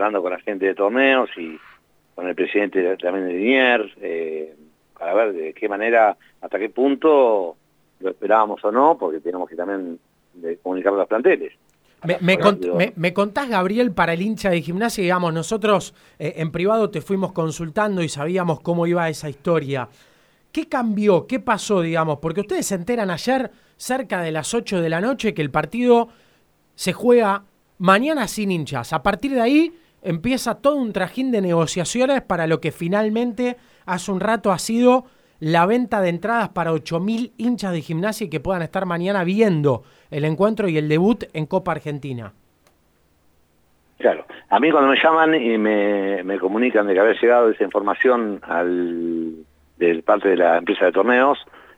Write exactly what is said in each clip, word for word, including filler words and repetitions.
hablando con la gente de torneos y con el presidente también de Liniers, eh, para ver de qué manera, hasta qué punto lo esperábamos o no, porque tenemos que también de comunicar a los planteles. Me, me, cont, me, me contás, Gabriel, para el hincha de Gimnasia, digamos, nosotros eh, en privado te fuimos consultando y sabíamos cómo iba esa historia. ¿Qué cambió? ¿Qué pasó, digamos? Porque ustedes se enteran ayer, cerca de las ocho de la noche, que el partido se juega mañana sin hinchas. A partir de ahí empieza todo un trajín de negociaciones para lo que finalmente hace un rato ha sido la venta de entradas para ocho mil hinchas de Gimnasia y que puedan estar mañana viendo el encuentro y el debut en Copa Argentina. Claro, a mí cuando me llaman y me, me comunican de que había llegado esa información al de parte de la empresa de torneos,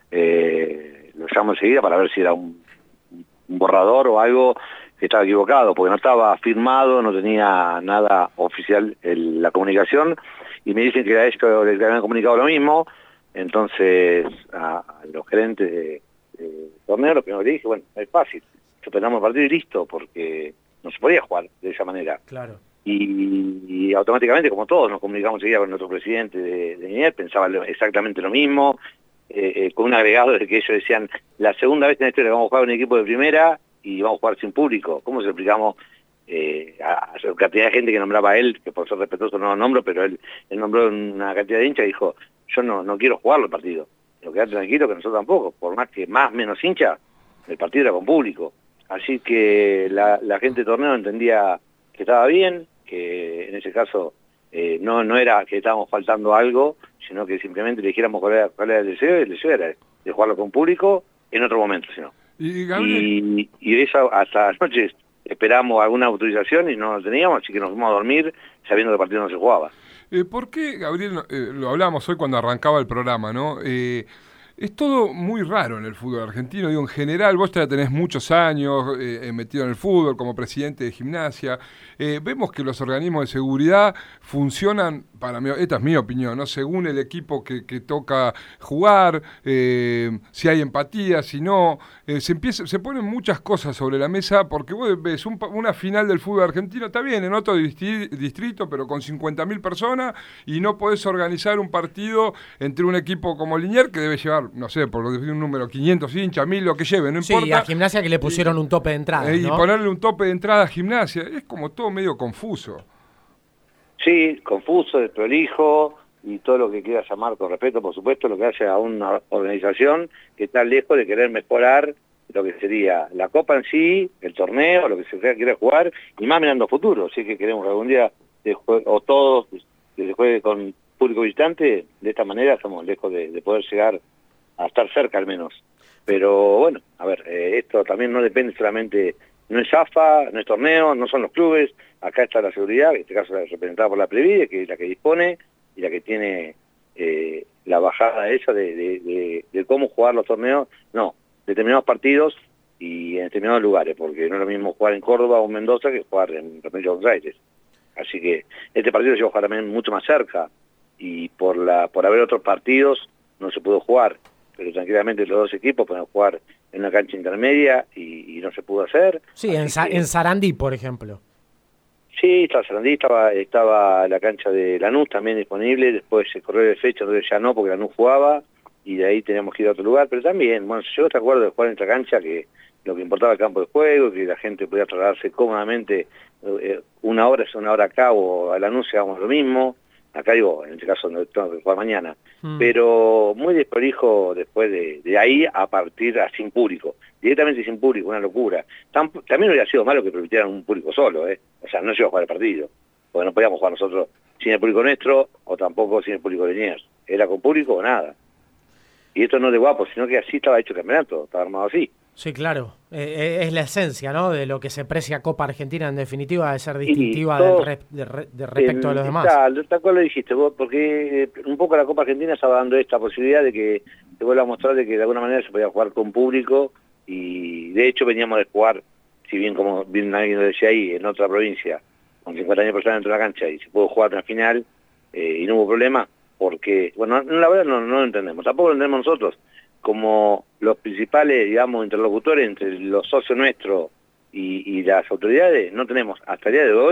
eh, lo llamo enseguida para ver si era un, un borrador o algo que estaba equivocado, porque no estaba firmado, no tenía nada oficial el, la comunicación, y me dicen que a ellos les habían comunicado lo mismo. Entonces a, a los gerentes de, de torneo lo primero que le dije, bueno, es fácil, suspendamos el partido y listo, porque no se podía jugar de esa manera. Claro. Y, y automáticamente, como todos, nos comunicamos enseguida con nuestro presidente de, de Liniers, pensaba lo, exactamente lo mismo, eh, eh, con un agregado de que ellos decían, la segunda vez en la historia que vamos a jugar un equipo de primera y vamos a jugar sin público. ¿Cómo se lo explicamos eh, a, a la cantidad de gente que nombraba a él, que por ser respetuoso no lo nombro, pero él, él nombró una cantidad de hinchas y dijo, yo no, no quiero jugarlo el partido, pero quedate tranquilo que nosotros tampoco, por más que más menos hincha, el partido era con público. Así que la, la gente de torneo entendía que estaba bien, que en ese caso eh, no, no era que estábamos faltando algo, sino que simplemente le dijéramos cuál era, cuál era el deseo, y el deseo era de jugarlo con público en otro momento, sino. Y, y, y eso hasta anoche esperamos alguna autorización y no la teníamos, así que nos fuimos a dormir sabiendo que el partido no se jugaba. Eh, ¿Por qué, Gabriel, eh, lo hablamos hoy cuando arrancaba el programa, ¿no? Eh, es todo muy raro en el fútbol argentino, digo, en general, vos ya tenés muchos años eh, metido en el fútbol como presidente de Gimnasia, eh, vemos que los organismos de seguridad funcionan, para mí, esta es mi opinión, ¿no? Según el equipo que, que toca jugar, eh, si hay empatía, si no, eh, se empieza, se ponen muchas cosas sobre la mesa, porque vos ves un, una final del fútbol argentino, está bien, en otro distri, distrito, pero con cincuenta mil personas, y no podés organizar un partido entre un equipo como Liniers, que debe llevar, no sé, por un número, quinientos hinchas, mil, lo que lleve, no importa. Sí, a Gimnasia que le pusieron y, un tope de entrada, eh, ¿no? Y ponerle un tope de entrada a Gimnasia, es como todo medio confuso. Sí, confuso, desprolijo, y todo lo que quiera llamar con respeto, por supuesto, lo que hace a una organización que está lejos de querer mejorar lo que sería la Copa en sí, el torneo, lo que se quiere jugar, y más mirando futuro. Así que queremos que algún día, se juegue, o todos, que se juegue con público visitante, de esta manera estamos lejos de, de poder llegar a estar cerca al menos. Pero bueno, a ver, eh, esto también no depende solamente, no es AFA, no es torneo, no son los clubes, acá está la seguridad, en este caso es representada por la Previde, que es la que dispone y la que tiene eh, la bajada esa de, de, de, de cómo jugar los torneos, no, determinados partidos y en determinados lugares, porque no es lo mismo jugar en Córdoba o en Mendoza que jugar en Provincia de Buenos Aires. Así que este partido se va a jugar también mucho más cerca, y por la por haber otros partidos no se pudo jugar, pero tranquilamente los dos equipos pueden jugar en una cancha intermedia y, y no se pudo hacer. Sí, en, Sa que, en Sarandí, por ejemplo. Sí, estaba Sarandí, estaba, estaba la cancha de Lanús también disponible, después se corrió de fecha, entonces ya no, porque Lanús jugaba, y de ahí teníamos que ir a otro lugar, pero también, bueno, yo te acuerdo de jugar en esta cancha, que lo que importaba el campo de juego, que la gente podía trasladarse cómodamente, eh, una hora es una hora acá, o a Lanús hagamos lo mismo. Acá digo, en este caso no tengo que jugar mañana, mm. pero muy desprolijo después de, de ahí a partir a sin público, directamente sin público, una locura. Tam, también hubiera sido malo que permitieran un público solo, ¿eh? O sea, no se iba a jugar el partido, porque no podíamos jugar nosotros sin el público nuestro o tampoco sin el público de Liniers. Era con público o nada. Y esto no es de guapo, sino que así estaba hecho el campeonato, estaba armado así. Sí, claro. Eh, es la esencia, ¿no? De lo que se precia Copa Argentina, en definitiva, de ser distintiva todos, del re, de, re, de respecto el, a los demás. Tal cual lo dijiste vos, porque eh, un poco la Copa Argentina estaba dando esta posibilidad de que te vuelva a mostrar de que de alguna manera se podía jugar con público, y de hecho veníamos de jugar, si bien como bien alguien lo decía ahí, en otra provincia, con cincuenta años de personas dentro de la cancha, y se pudo jugar en la final, eh, y no hubo problema, porque, bueno, la verdad no, no lo entendemos, tampoco lo entendemos nosotros, como los principales, digamos, interlocutores entre los socios nuestros y, y las autoridades, no tenemos hasta el día de hoy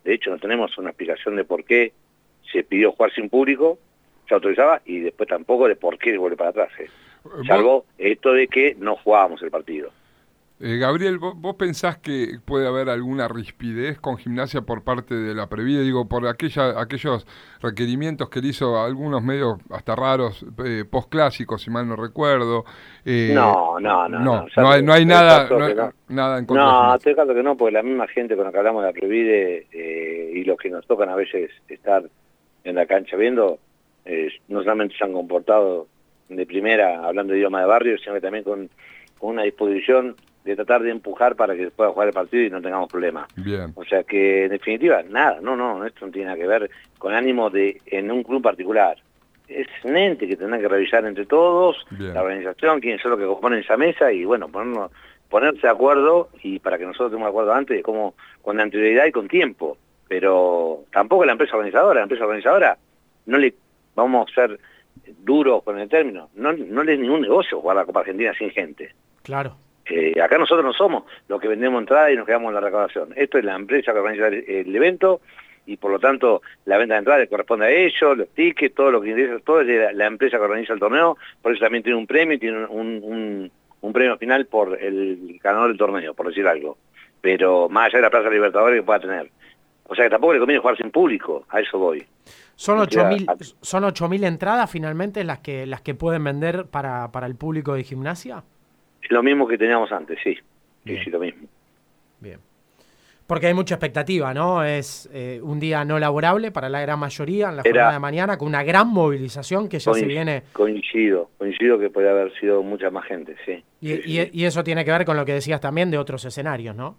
De hecho, no tenemos una explicación de por qué se pidió jugar sin público, se autorizaba, y después tampoco de por qué vuelve para atrás. ¿eh? Salvo esto de que no jugábamos el partido. Eh, Gabriel, ¿vos, ¿vos pensás que puede haber alguna rispidez con Gimnasia por parte de la Previde? Digo, por aquella, aquellos requerimientos que le hizo a algunos medios hasta raros, eh, postclásicos, si mal no recuerdo. Eh, no, no, no. No, no, no hay, no hay nada, no, no. nada en contra. No, estoy claro que no, porque la misma gente con la que hablamos de la Previde eh, y los que nos tocan a veces estar en la cancha viendo, eh, no solamente se han comportado de primera, hablando de idioma de barrio, sino que también con, con una disposición de tratar de empujar para que pueda jugar el partido y no tengamos problemas. Bien. O sea que, en definitiva, nada, no, no, esto no tiene nada que ver con ánimo de en un club particular. Es un ente que tendrán que revisar entre todos, Bien. La organización, quiénes son los que componen esa mesa y, bueno, ponernos, ponerse de acuerdo y para que nosotros estemos de acuerdo antes, como con anterioridad y con tiempo. Pero tampoco la empresa organizadora, la empresa organizadora, no le vamos a ser duros con el término, no, no le es ningún negocio jugar la Copa Argentina sin gente. Claro. Eh, acá nosotros no somos los que vendemos entrada y nos quedamos en la recaudación. Esto es la empresa que organiza el, el evento y por lo tanto la venta de entrada le corresponde a ellos, los tickets, todo lo que interesa, todo es de la, la empresa que organiza el torneo, por eso también tiene un premio, tiene un, un, un premio final por el ganador del torneo, por decir algo. Pero más allá de la Plaza Libertadores que pueda tener. O sea que tampoco le conviene jugar sin público, a eso voy. Son ocho mil son ocho mil entradas finalmente las que las que pueden vender para, para el público de Gimnasia. Lo mismo que teníamos antes, sí. Sí, sí, lo mismo. Bien. Porque hay mucha expectativa, ¿no? Es eh, un día no laborable para la gran mayoría en la jornada de mañana, con una gran movilización que ya se viene. Coincido, coincido que puede haber sido mucha más gente, sí. Y, sí, y, sí. y eso tiene que ver con lo que decías también de otros escenarios, ¿no?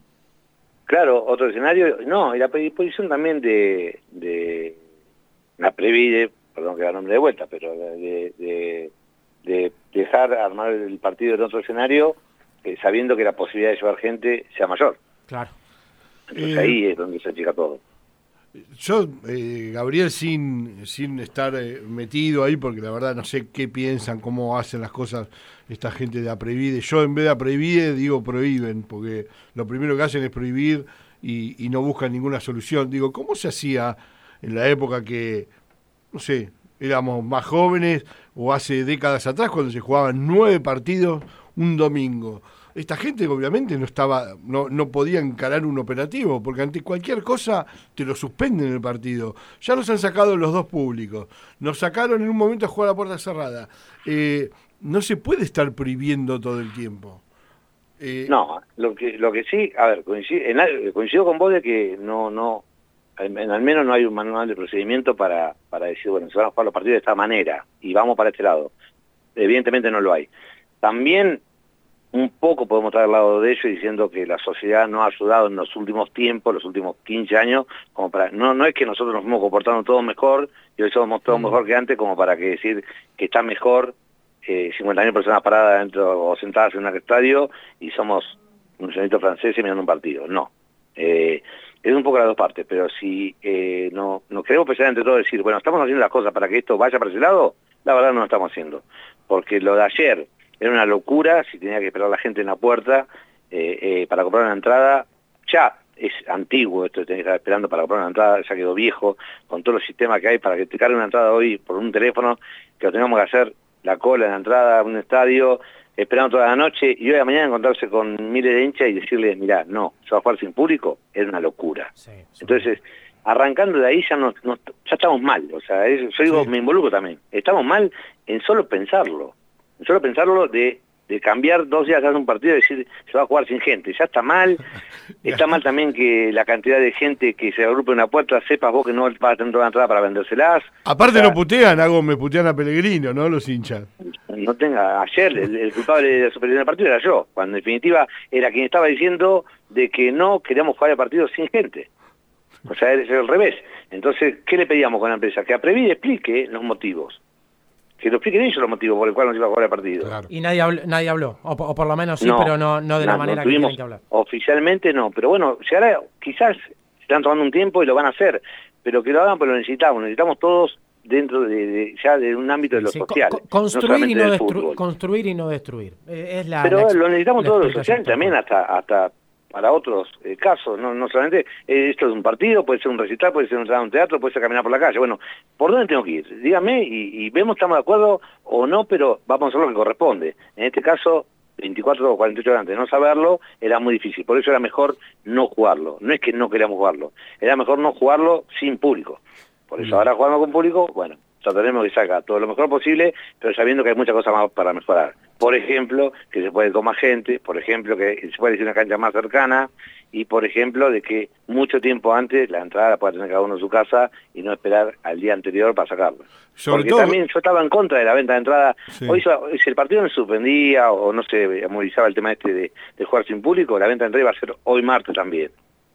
Claro, otro escenario, no, y la predisposición también de, de la Previde, perdón que da nombre de vuelta, pero de, de, de dejar armar el partido en otro escenario, eh, sabiendo que la posibilidad de llevar gente sea mayor. Claro. Entonces eh, ahí es donde se achica todo. Yo, eh, Gabriel, sin, sin estar eh, metido ahí, porque la verdad no sé qué piensan, cómo hacen las cosas esta gente de Aprevide. Yo en vez de Aprevide digo prohíben, porque lo primero que hacen es prohibir y, y no buscan ninguna solución. Digo, ¿cómo se hacía en la época que, no sé, éramos más jóvenes o hace décadas atrás cuando se jugaban nueve partidos un domingo? Esta gente obviamente no estaba, no, no podía encarar un operativo, porque ante cualquier cosa te lo suspenden el partido. Ya nos han sacado los dos públicos, nos sacaron en un momento a jugar a puerta cerrada. Eh, no se puede estar prohibiendo todo el tiempo. Eh, no, lo que lo que sí, a ver, coincido, en, coincido con vos de que no, no, en, en, al menos no hay un manual de procedimiento para, para decir, bueno, se van a jugar los partidos de esta manera y vamos para este lado. Evidentemente no lo hay. También un poco podemos estar al lado de ello diciendo que la sociedad no ha ayudado en los últimos tiempos, los últimos quince años, como para no no es que nosotros nos hemos comportado todos mejor y hoy somos todos mejor que antes, como para que decir que está mejor eh, cincuenta mil personas paradas dentro o sentadas en un estadio y somos un señorito francés mirando un partido. No. Eh, es un poco las dos partes, pero si eh, no, nos queremos pensar entre todos decir, bueno, estamos haciendo las cosas para que esto vaya para ese lado, la verdad no lo estamos haciendo. Porque lo de ayer era una locura, si tenía que esperar la gente en la puerta eh, eh, para comprar una entrada, ya es antiguo esto de tener que estar esperando para comprar una entrada, ya quedó viejo, con todos los sistemas que hay para que te cargue una entrada hoy por un teléfono, que lo tengamos que hacer la cola en la entrada a un estadio, esperando toda la noche, y hoy a la mañana encontrarse con miles de hinchas y decirles, mirá, no, se va a jugar sin público, es una locura. Sí, sí. Entonces, arrancando de ahí ya, nos, nos, ya estamos mal, o sea, es, yo digo, sí. Me involucro también, estamos mal en solo pensarlo. Solo pensarlo de, de cambiar dos días de un partido y decir se va a jugar sin gente, ya está mal. Está mal también que la cantidad de gente que se agrupe en una puerta, sepas vos que no vas a tener una entrada para vendérselas. Aparte, o sea, no putean, hago me putean a Pellegrino, ¿no? Los hinchas. No tenga, ayer el, el culpable de la superioridad del partido era yo, cuando en definitiva era quien estaba diciendo de que no queríamos jugar el partido sin gente. O sea, es el revés. Entonces, ¿qué le pedíamos con la empresa? Que a Previde explique los motivos. Que lo expliquen ellos los motivos por el cual no se iba a jugar el partido. Claro. Y nadie habló, nadie habló. O, o por lo menos sí, no, pero no, no de no, la manera no que tienen que hablar. Oficialmente no, pero bueno, llegará, quizás se están tomando un tiempo y lo van a hacer, pero que lo hagan, pero lo necesitamos, necesitamos todos dentro de, de ya de un ámbito de lo sí, social. Co construir, no y no destru construir y no destruir. Es la, pero la lo necesitamos todos lo social también, hasta, hasta para otros eh, casos, no, no solamente eh, esto es un partido, puede ser un recital, puede ser un teatro, puede ser caminar por la calle. Bueno, ¿por dónde tengo que ir? Dígame y, y vemos, estamos de acuerdo o no, pero vamos a hacer lo que corresponde. En este caso, veinticuatro o cuarenta y ocho horas antes de no saberlo, era muy difícil. Por eso era mejor no jugarlo. No es que no queríamos jugarlo, era mejor no jugarlo sin público. Por eso ahora jugamos con público, bueno, trataremos de sacar todo lo mejor posible, pero sabiendo que hay muchas cosas más para mejorar. Por ejemplo, que se puede ir con más gente, por ejemplo, que se puede ir a una cancha más cercana, y por ejemplo, de que mucho tiempo antes la entrada la pueda tener cada uno en su casa y no esperar al día anterior para sacarla. Sobre Porque todo... también yo estaba en contra de la venta de entrada. Sí. Hoy, si el partido no se suspendía o no se movilizaba el tema este de, de jugar sin público, la venta de entrada iba a ser hoy martes también.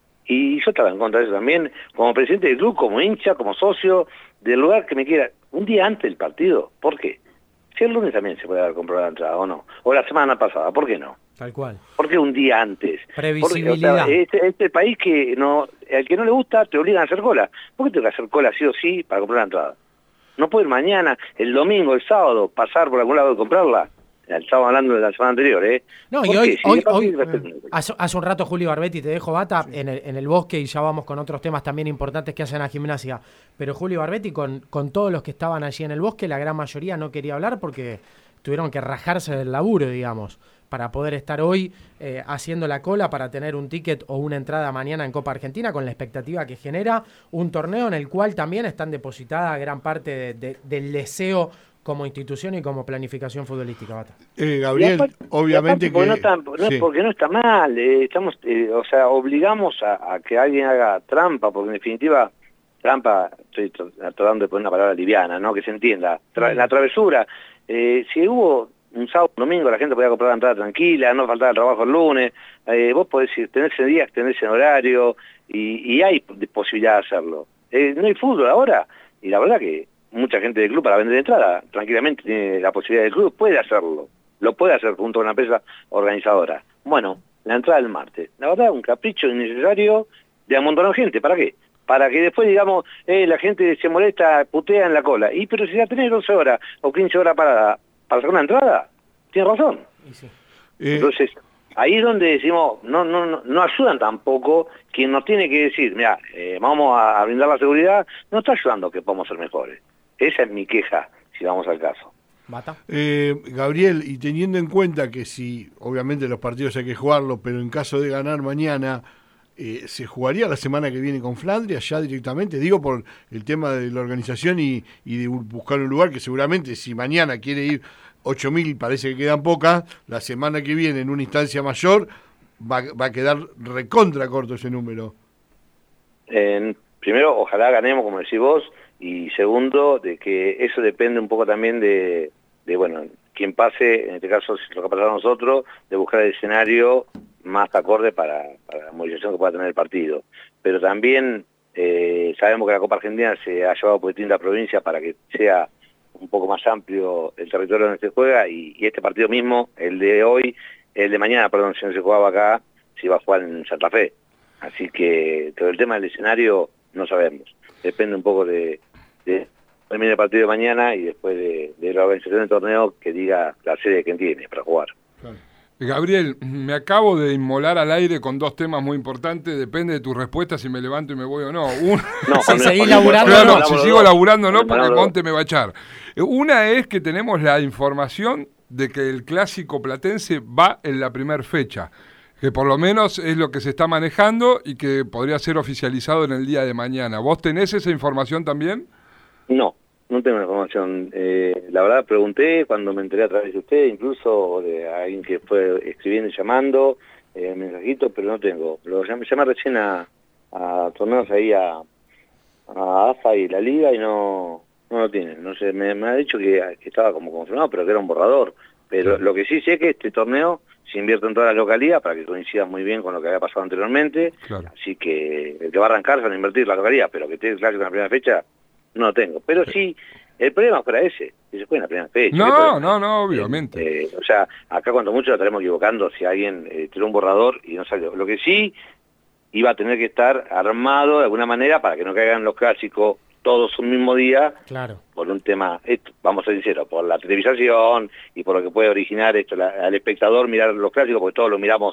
Y yo estaba en contra de eso también, como presidente del club, como hincha, como socio, del lugar que me quiera, un día antes del partido. ¿Por qué? Si el lunes también se puede haber comprado la entrada, ¿o no? O la semana pasada, ¿por qué no? Tal cual. ¿Por qué un día antes? Previsibilidad. Porque, o sea, este, este país que no, al que no le gusta te obligan a hacer cola. ¿Por qué tengo que hacer cola sí o sí para comprar la entrada? No puedo ir mañana, el domingo, el sábado, pasar por algún lado y comprarla. Estamos hablando de la semana anterior, ¿eh? No, y hoy, hoy, hoy hace, hace un rato Juli Barbetti, te dejo bata, sí. en, el, en el bosque, y ya vamos con otros temas también importantes que hacen a Gimnasia. Pero Juli Barbetti, con, con todos los que estaban allí en el bosque, la gran mayoría no quería hablar porque tuvieron que rajarse del laburo, digamos, para poder estar hoy eh, haciendo la cola para tener un ticket o una entrada mañana en Copa Argentina, con la expectativa que genera un torneo en el cual también están depositada gran parte de, de, del deseo como institución y como planificación futbolística, Bata. Eh, Gabriel, aparte, obviamente que... Porque no, está, no sí. es porque no está mal, eh, estamos, eh, o sea, obligamos a, a que alguien haga trampa, porque en definitiva, trampa, estoy tratando de poner una palabra liviana, ¿no? Que se entienda. Tra la travesura, eh, si hubo un sábado, un domingo, la gente podía comprar la entrada tranquila, no faltaba el trabajo el lunes, eh, vos podés ir, tenés ese día, tenés ese horario, y, y hay posibilidad de hacerlo. Eh, no hay fútbol ahora, y la verdad que mucha gente del club para vender entrada, tranquilamente tiene la posibilidad del club, puede hacerlo, lo puede hacer junto a una empresa organizadora. Bueno, la entrada del martes, la verdad, un capricho innecesario de amontonar gente, ¿para qué? Para que después digamos, eh, la gente se molesta, putea en la cola, y pero si ya tenés doce horas o quince horas para, para sacar una entrada, tiene razón. Sí. Eh... Entonces, ahí es donde decimos, no, no, no, no ayudan tampoco quien nos tiene que decir, mira, eh, vamos a brindar la seguridad, no está ayudando a que podamos ser mejores. Esa es mi queja, si vamos al caso. Bata. Eh, Gabriel, y teniendo en cuenta que si, obviamente los partidos hay que jugarlos, pero en caso de ganar mañana, eh, ¿se jugaría la semana que viene con Flandria ya directamente? Digo por el tema de la organización y, y de buscar un lugar que seguramente si mañana quiere ir ocho mil, parece que quedan pocas, la semana que viene en una instancia mayor va, va a quedar recontra corto ese número. Eh, primero, ojalá ganemos, como decís vos, y segundo, de que eso depende un poco también de, de bueno, quien pase, en este caso lo que ha pasado a nosotros, de buscar el escenario más acorde para, para la movilización que pueda tener el partido. Pero también eh, sabemos que la Copa Argentina se ha llevado por distintas provincias para que sea un poco más amplio el territorio donde se juega, y, y este partido mismo, el de hoy, el de mañana, perdón, si no se jugaba acá, se iba a jugar en Santa Fe. Así que todo el tema del escenario no sabemos. Depende un poco de... de termine el partido de mañana y después de, de la organización del torneo que diga la sede que tiene para jugar. Gabriel, me acabo de inmolar al aire con dos temas muy importantes. Depende de tu respuesta si me levanto y me voy o no. Una... no si seguís laburando, no, no, si sigo laburando no, porque Conte me va a echar. Una es que tenemos la información de que el clásico platense va en la primera fecha, que por lo menos es lo que se está manejando y que podría ser oficializado en el día de mañana. ¿Vos tenés esa información también? No, no tengo la información. Eh, la verdad pregunté cuando me enteré a través de usted, incluso de alguien que fue escribiendo y llamando, eh, mensajitos, pero no tengo. Lo llamé, llamé recién a, a torneos ahí a, a A F A y la Liga y no, no lo tienen. No sé, me, me ha dicho que, que estaba como confirmado, pero que era un borrador. Pero lo que sí sé es que este torneo se invierte en toda la localidad para que coincida muy bien con lo que había pasado anteriormente. Claro. Así que el que va a arrancar se va a invertir la localidad, pero que esté el clásico en la primera fecha, no lo tengo. Pero sí, el problema fuera ese, que se juegue en la primera fecha. No, no, no, obviamente. Eh, eh, o sea, acá cuando mucho lo estaremos equivocando si alguien eh, tiró un borrador y no salió. Lo que sí, iba a tener que estar armado de alguna manera para que no caigan los clásicos todos un mismo día, claro, por un tema, esto, vamos a ser sinceros, por la televisación y por lo que puede originar esto la, al espectador mirar los clásicos, porque todos lo miramos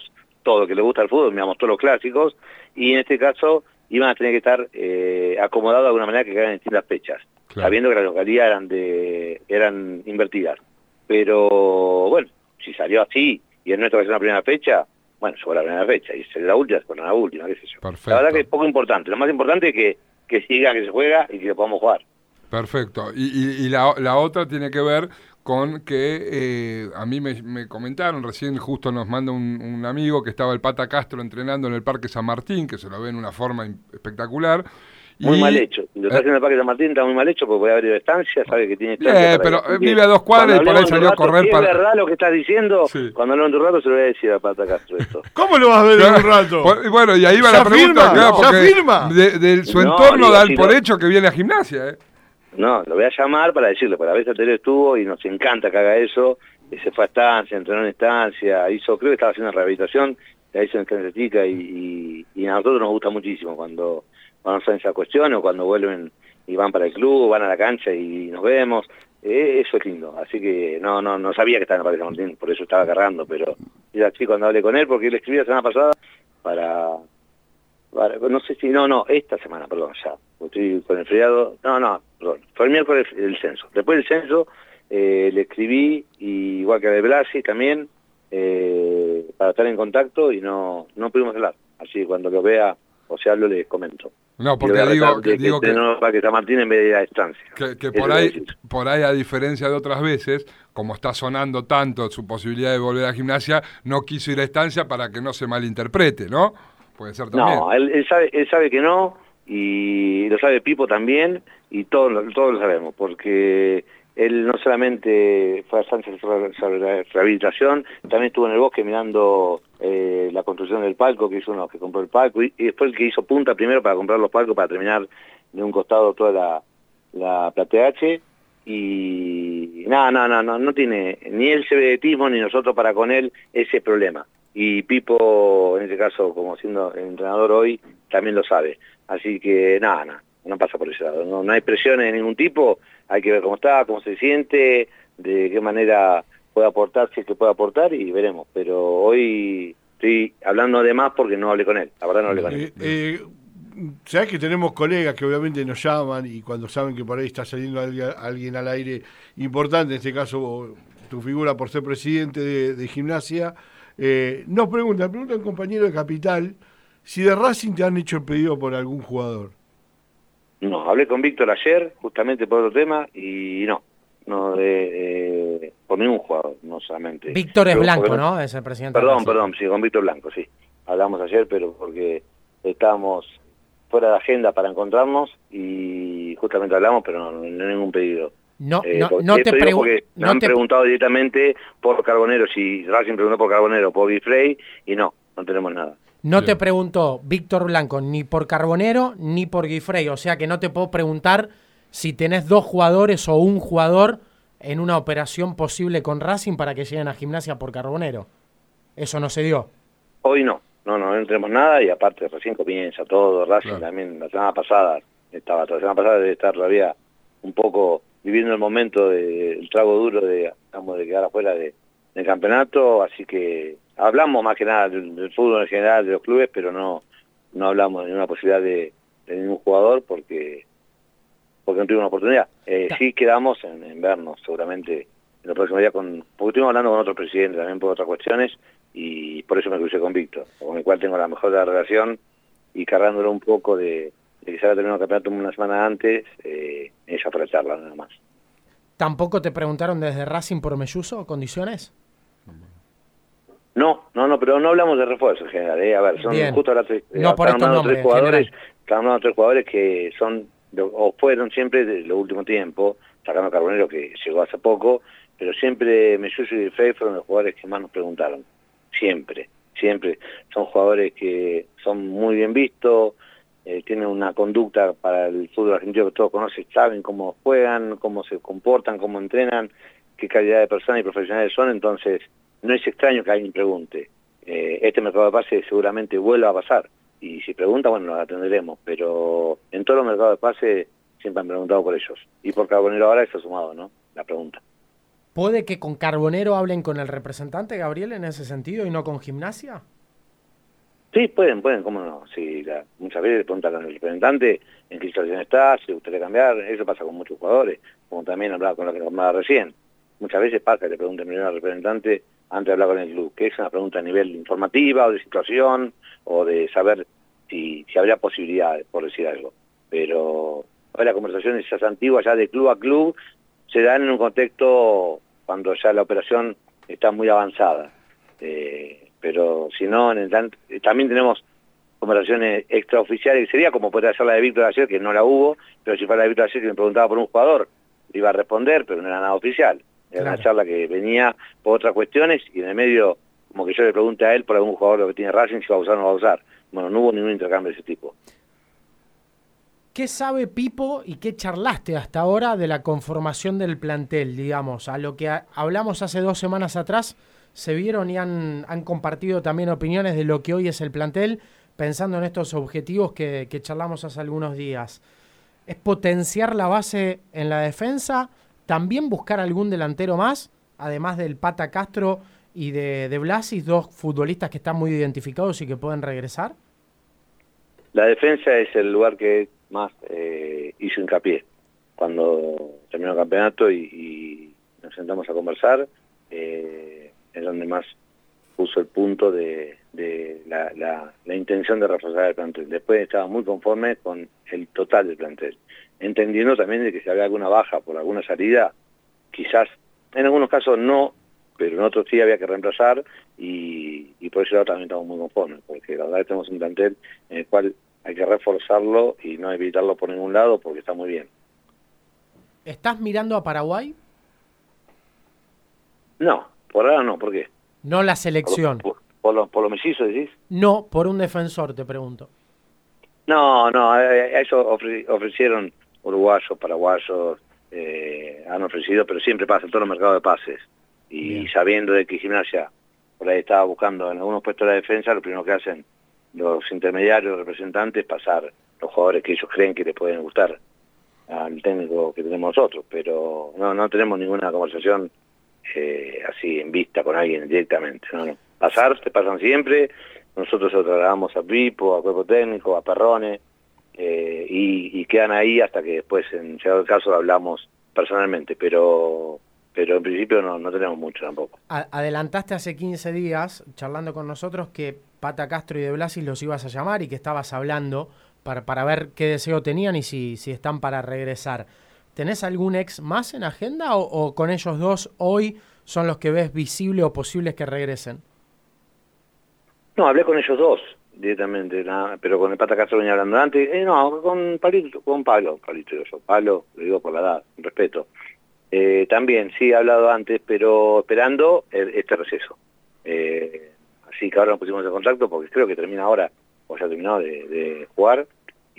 todo, que le gusta el fútbol, miramos todos los clásicos, y en este caso iban a tener que estar eh, acomodados de alguna manera que quedaran en distintas fechas, claro, sabiendo que las localidades eran, de, eran invertidas. Pero bueno, si salió así, y en nuestra ocasión la primera fecha, bueno, se fue la primera fecha, y si la última, se fue la última, qué sé yo. Perfecto. La verdad que es poco importante, lo más importante es que, que siga, que se juega y que lo podamos jugar. Perfecto. Y, y, y la, la otra tiene que ver con que eh, a mí me, me comentaron, recién justo nos manda un, un amigo que estaba el Pata Castro entrenando en el Parque San Martín, que se lo ve en una forma espectacular. Muy y, mal hecho. Lo está haciendo el Parque San Martín, está muy mal hecho porque puede abrir estancia, sabe que tiene estancia. Eh, pero ir. Vive a dos cuadras y por ahí salió a correr si para... es verdad lo que estás diciendo, sí. Cuando hablamos en un rato se lo voy a decir a Pata Castro esto. ¿Cómo lo vas a ver en un rato? Bueno, y ahí va la pregunta. Firma, Claro, ¿ya firma? De, de su no, entorno digo, dan si por no, hecho que viene a Gimnasia, ¿eh? No, lo voy a llamar para decirle, porque la vez anterior estuvo y nos encanta que haga eso, y se fue a estancia, entrenó en estancia, hizo, creo que estaba haciendo rehabilitación, la hizo en estancia chica y, y, y a nosotros nos gusta muchísimo cuando, cuando hacen esa cuestión o cuando vuelven y van para el club, van a la cancha y nos vemos, eh, eso es lindo, así que no no no sabía que estaba en el Parque San Martín, por eso estaba cargando, pero era así cuando hablé con él, porque él escribió la semana pasada para... no sé si, no, no, esta semana, perdón, ya, estoy con el feriado, no, no, perdón, fue el miércoles el censo, después del censo eh, le escribí, y igual que a De Blasi también, eh, para estar en contacto y no no pudimos hablar, así que cuando lo vea, o sea, hablo, les comento. No, porque digo que, digo que, que, para que San Martín en vez de ir a estancia. Que, que por ahí, por ahí, a diferencia de otras veces, como está sonando tanto su posibilidad de volver a Gimnasia, no quiso ir a estancia para que no se malinterprete, ¿no? Puede ser también. No, él, él sabe, él sabe que no, y lo sabe Pipo también, y todos, todos lo sabemos, porque él no solamente fue a estancia sobre rehabilitación, también estuvo en el bosque mirando eh, la construcción del palco, que hizo uno que compró el palco, y, y después el que hizo punta primero para comprar los palcos, para terminar de un costado toda la, la Platea H, y nada, no, no, no, no tiene ni el cebetismo ni nosotros para con él ese problema. Y Pipo, en este caso, como siendo entrenador hoy, también lo sabe. Así que nada, nada, no pasa por ese lado. No, no hay presiones de ningún tipo, hay que ver cómo está, cómo se siente, de qué manera puede aportar, si es que puede aportar, y veremos. Pero hoy estoy hablando de más porque no hablé con él, la verdad no hablé con él. Eh, eh, Sabes que tenemos colegas que obviamente nos llaman y cuando saben que por ahí está saliendo alguien, alguien al aire importante, en este caso tu figura por ser presidente de, de Gimnasia, eh, nos preguntan, preguntan compañero de Capital, si de Racing te han hecho el pedido por algún jugador. No, hablé con Víctor ayer, justamente por otro tema, y no, no de, eh, por ningún jugador, no solamente. Víctor es pero, Blanco, porque, ¿no? Es el presidente. Perdón, perdón, sí, con Víctor Blanco, sí. Hablamos ayer, pero porque estábamos fuera de agenda para encontrarnos y justamente hablamos, pero no, no hay ningún pedido. No, eh, no, no te pregunto. Me no han te... preguntado directamente por Carbonero, si Racing preguntó por Carbonero, por Guifrey, y no, no tenemos nada. No sí. Te preguntó Víctor Blanco ni por Carbonero ni por Guifrey, o sea que no te puedo preguntar si tenés dos jugadores o un jugador en una operación posible con Racing para que lleguen a Gimnasia por Carbonero. Eso no se dio. Hoy no, no, no, no tenemos nada, y aparte recién comienza todo, Racing claro. También la semana pasada, estaba la semana pasada debe estar todavía un poco viviendo el momento del de, trago duro de, digamos, de quedar afuera de, del campeonato, así que hablamos más que nada del, del fútbol en general, de los clubes, pero no no hablamos de ninguna posibilidad de, de ningún jugador porque porque no tuvimos una oportunidad. Eh, sí quedamos en, en vernos seguramente en los próximos días, con, porque estuvimos hablando con otro presidente también por otras cuestiones, y por eso me crucé con Víctor, con el cual tengo la mejor de la relación, y cargándolo un poco de, de que se haya terminado el campeonato una semana antes, eh, ella para charla nada más. ¿Tampoco te preguntaron desde Racing por Melluso, condiciones? No, no, no, pero no hablamos de refuerzo en general, ¿eh? A ver, son Bien. justo las tres, no por estos nombres, tres jugadores, están hablando de tres jugadores que son, o fueron siempre de los últimos tiempos, sacando a Carbonero que llegó hace poco, pero siempre Melluso y Frey fueron los jugadores que más nos preguntaron, siempre, siempre, son jugadores que son muy bien vistos, eh, tienen una conducta para el fútbol argentino que todos conocen, saben cómo juegan, cómo se comportan, cómo entrenan, qué calidad de personas y profesionales son, entonces no es extraño que alguien pregunte. Eh, este mercado de pases seguramente vuelva a pasar, y si pregunta, bueno, lo atenderemos, pero en todos los mercados de pases siempre han preguntado por ellos, y por Carbonero ahora está sumado, ¿no?, la pregunta. ¿Puede que con Carbonero hablen con el representante, Gabriel, en ese sentido, y no con Gimnasia? Sí, pueden, pueden, cómo no. Si la, muchas veces le preguntan al representante en qué situación está, si gustaría cambiar. Eso pasa con muchos jugadores, como también hablaba con la que hablaba recién. Muchas veces pasa que le pregunten primero al representante antes de hablar con el club, que es una pregunta a nivel informativa o de situación o de saber si, si habría posibilidades, por decir algo. Pero hoy las conversaciones esas antiguas, ya de club a club, se dan en un contexto cuando ya la operación está muy avanzada. Eh, pero si no, en el, también tenemos conversaciones extraoficiales, que sería como podría ser la de Víctor ayer, que no la hubo, pero si fuera la de Víctor ayer que me preguntaba por un jugador, iba a responder, pero no era nada oficial. Era claro. Una charla que venía por otras cuestiones y en el medio, como que yo le pregunté a él por algún jugador lo que tiene Racing, si va a usar o no va a usar. Bueno, no hubo ningún intercambio de ese tipo. ¿Qué sabe Pipo y qué charlaste hasta ahora de la conformación del plantel, digamos? A lo que a, hablamos hace dos semanas atrás, se vieron y han, han compartido también opiniones de lo que hoy es el plantel, pensando en estos objetivos que, que charlamos hace algunos días. ¿Es potenciar la base en la defensa? ¿También buscar algún delantero más? Además del Pata Castro y de, de Blasis, dos futbolistas que están muy identificados y que pueden regresar. La defensa es el lugar que más eh, hizo hincapié. Cuando terminó el campeonato y, y nos sentamos a conversar, eh, es donde más puso el punto de, de la, la, la intención de reforzar el plantel. Después estaba muy conforme con el total del plantel, entendiendo también de que si había alguna baja por alguna salida, quizás, en algunos casos no, pero en otros sí había que reemplazar y, y por ese lado también estamos muy conformes, porque la verdad que tenemos un plantel en el cual hay que reforzarlo y no evitarlo por ningún lado porque está muy bien. ¿Estás mirando a Paraguay? No, por ahora no, ¿por qué? No la selección. ¿Por, por, por, lo, por lo mellizos decís? No, por un defensor, te pregunto. No, no, a eso ofre, ofrecieron uruguayos, paraguayos, eh, han ofrecido, pero siempre pasa en todos los mercados de pases. Y bien. Sabiendo de que Gimnasia por ahí estaba buscando en algunos puestos de la defensa, lo primero que hacen los intermediarios, los representantes, pasar los jugadores que ellos creen que les pueden gustar al técnico que tenemos nosotros, pero no, no tenemos ninguna conversación eh, así en vista con alguien directamente, no, no. Pasar, se pasan siempre, nosotros se lo trasladamos a Pipo, a cuerpo técnico, a Perrone, eh, y, y quedan ahí hasta que después, en llegado el caso, hablamos personalmente, pero pero en principio no, no tenemos mucho tampoco. Adelantaste hace quince días, charlando con nosotros, que Pata Castro y De Blasis los ibas a llamar y que estabas hablando para, para ver qué deseo tenían y si, si están para regresar. ¿Tenés algún ex más en agenda o, o con ellos dos hoy son los que ves visible o posibles que regresen? No, hablé con ellos dos directamente, nada, pero con el Pata Castro venía hablando antes. Eh, no, con Palito, con Pablo, Palito yo, Pablo, lo digo por la edad, respeto. Eh, también, sí, he hablado antes, pero esperando el, este receso. Eh, así que ahora nos pusimos en contacto porque creo que termina ahora, o ya terminó de, de jugar,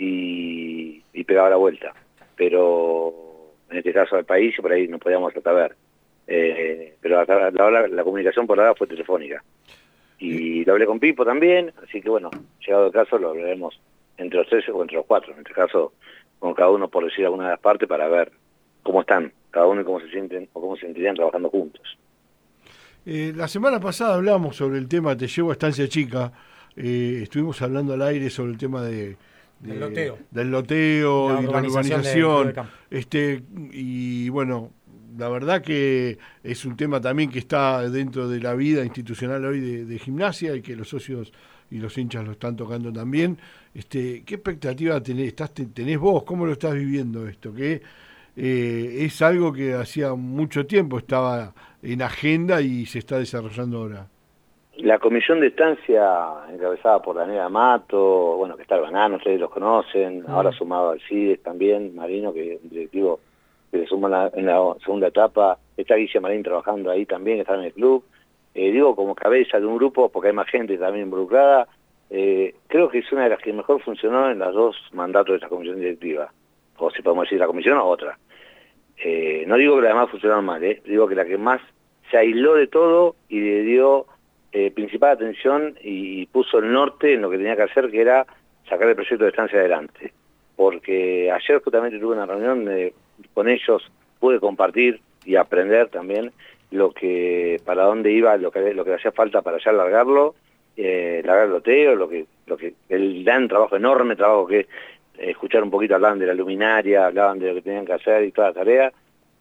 y, y pegaba la vuelta. Pero en este caso al país, por ahí nos podíamos hasta ver. Eh, pero la, la, la, la comunicación por ahora fue telefónica. Y lo hablé con Pipo también, así que bueno, llegado el caso lo hablaremos entre los tres o entre los cuatro, en este caso con cada uno por decir alguna de las partes para ver cómo están cada uno y cómo se sienten o cómo se sentirían trabajando juntos. Eh, la semana pasada hablamos sobre el tema Te llevo a Estancia Chica, eh, estuvimos hablando al aire sobre el tema de, de del loteo, del loteo la y la urbanización, de, de este y bueno, la verdad que es un tema también que está dentro de la vida institucional hoy de, de Gimnasia y que los socios y los hinchas lo están tocando también. Este, ¿qué expectativa tenés, estás, tenés vos? ¿Cómo lo estás viviendo esto? Que eh, es algo que hacía mucho tiempo estaba en agenda y se está desarrollando ahora. La comisión de estancia encabezada por Daniela Mato, bueno, que está el Banano, ustedes los conocen, mm. ahora sumado al CIDES también, Marino, que es un directivo que se suma en la, en la segunda etapa, está Guille Marín trabajando ahí también, está en el club, eh, digo como cabeza de un grupo, porque hay más gente también involucrada, eh, creo que es una de las que mejor funcionó en los dos mandatos de esta comisión directiva, o si podemos decir la comisión o otra. Eh, no digo que las demás funcionaron mal, eh, digo que la que más se aisló de todo y le dio eh, principal atención y, y puso el norte en lo que tenía que hacer, que era sacar el proyecto de estancia adelante. Porque ayer justamente tuve una reunión de, con ellos, pude compartir y aprender también lo que para dónde iba, lo que lo que hacía falta para ya largarlo eh, la verdad, loteo, lo que, lo que, el gran trabajo, enorme trabajo que es eh, escuchar un poquito, hablaban de la luminaria, hablaban de lo que tenían que hacer y toda la tarea,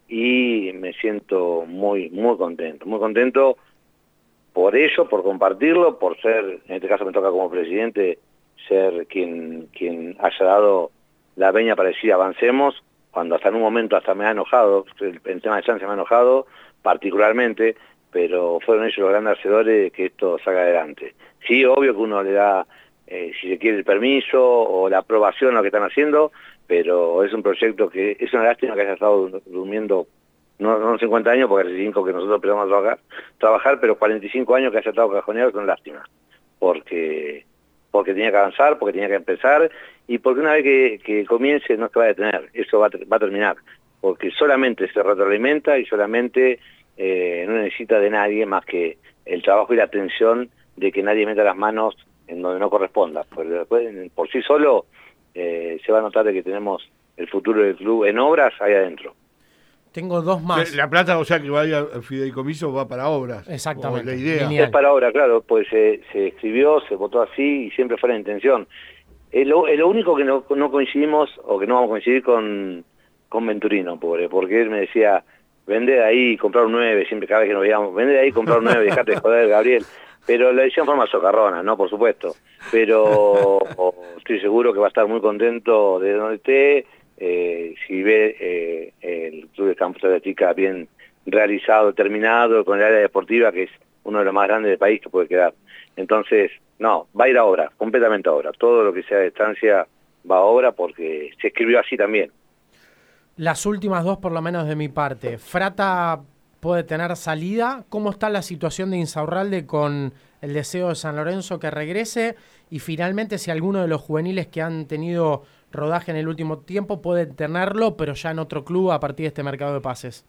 y me siento muy, muy contento, muy contento por ello, por compartirlo, por ser, en este caso me toca como presidente, ser quien, quien haya dado la veña para decir avancemos, cuando hasta en un momento hasta me ha enojado, el, el tema de chance me ha enojado particularmente, pero fueron ellos los grandes hacedores de que esto salga adelante. Sí, obvio que uno le da, eh, si se quiere, el permiso o la aprobación a lo que están haciendo, pero es un proyecto que es una lástima que haya estado durmiendo, no, no cincuenta años, porque hace cinco que nosotros empezamos a trabajar, trabajar, pero cuarenta y cinco años que haya estado cajoneado, es una lástima, porque, porque tenía que avanzar, porque tenía que empezar, y porque una vez que, que comience no se va a detener, eso va, va a terminar, porque solamente se retroalimenta y solamente eh, no necesita de nadie más que el trabajo y la atención de que nadie meta las manos en donde no corresponda, porque después por sí solo eh, se va a notar de que tenemos el futuro del club en obras ahí adentro. Tengo dos más. La plata, o sea, que vaya al fideicomiso va para obras. Exactamente. La idea. Lineal. Es para obra, claro, pues se, se escribió, se votó así y siempre fue la intención. Es lo, es lo único que no, no coincidimos o que no vamos a coincidir con, con Venturino, pobre, porque él me decía, vende de ahí y comprar un nueve, siempre cada vez que nos veíamos, vende de ahí y comprar un nueve, dejate de joder, Gabriel. Pero la decisión fue más socarrona, ¿no? Por supuesto. Pero estoy seguro que va a estar muy contento de donde esté, eh, si ve eh, el Club de Campos de Atlética bien realizado, terminado, con el área deportiva, que es uno de los más grandes del país que puede quedar. Entonces, no, va a ir a obra, completamente a obra. Todo lo que sea de estancia va a obra porque se escribió así también. Las últimas dos, por lo menos de mi parte. Frata puede tener salida. ¿Cómo está la situación de Insaurralde con el deseo de San Lorenzo que regrese? Y finalmente, si alguno de los juveniles que han tenido rodaje en el último tiempo puede tenerlo, pero ya en otro club a partir de este mercado de pases.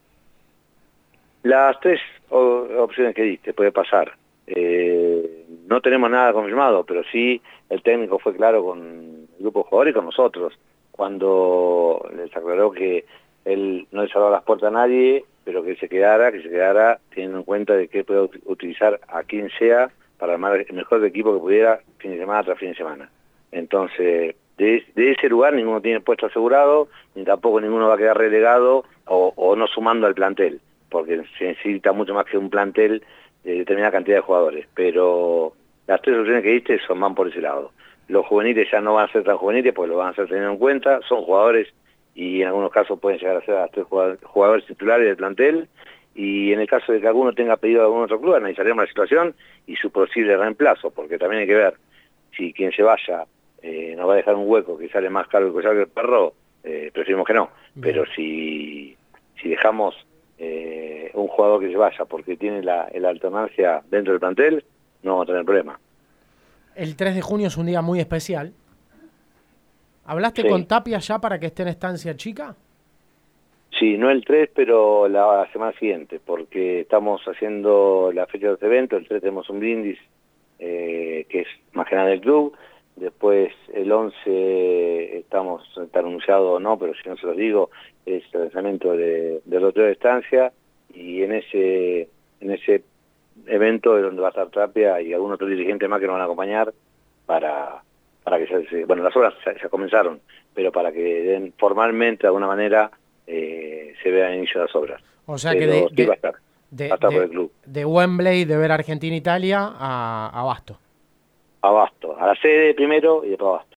Las tres opciones que diste, puede pasar. Eh, no tenemos nada confirmado, pero sí el técnico fue claro con el grupo de jugadores y con nosotros, cuando les aclaró que él no le cerraba las puertas a nadie, pero que se quedara, que se quedara teniendo en cuenta de que puede utilizar a quien sea para armar el mejor equipo que pudiera fin de semana tras fin de semana. Entonces, de, de ese lugar ninguno tiene puesto asegurado, ni tampoco ninguno va a quedar relegado o, o no sumando al plantel, porque se necesita mucho más que un plantel de determinada cantidad de jugadores. Pero las tres opciones que diste son van por ese lado. Los juveniles ya no van a ser tan juveniles porque lo van a hacer teniendo en cuenta, son jugadores y en algunos casos pueden llegar a ser hasta tres jugadores titulares del plantel, y en el caso de que alguno tenga pedido a algún otro club, analizaremos la situación y su posible reemplazo, porque también hay que ver si quien se vaya eh, nos va a dejar un hueco que sale más caro que el perro, eh, preferimos que no. Bien. Pero si, si dejamos eh, un jugador que se vaya porque tiene la, la alternancia dentro del plantel, no vamos a tener problema. El tres de junio es un día muy especial. ¿Hablaste sí. con Tapia ya para que esté en estancia chica? Sí, no el tres, pero la semana siguiente, porque estamos haciendo la fecha de este evento. El tres tenemos un brindis, eh, que es más que nada del club. Después el once estamos, está anunciado o no, pero si no se los digo, es el lanzamiento de, del roteo de estancia, y en ese, en ese evento es donde va a estar Tapia y algún otro dirigente más que nos van a acompañar para... para que se, bueno, las obras ya, ya comenzaron, pero para que den formalmente de alguna manera eh, se vea el inicio de las obras. O sea pero que de, sí de, va a estar, de, va a estar de, por el club. De Wembley, de ver Argentina-Italia a, a Abasto. Abasto, a la sede primero y después Abasto.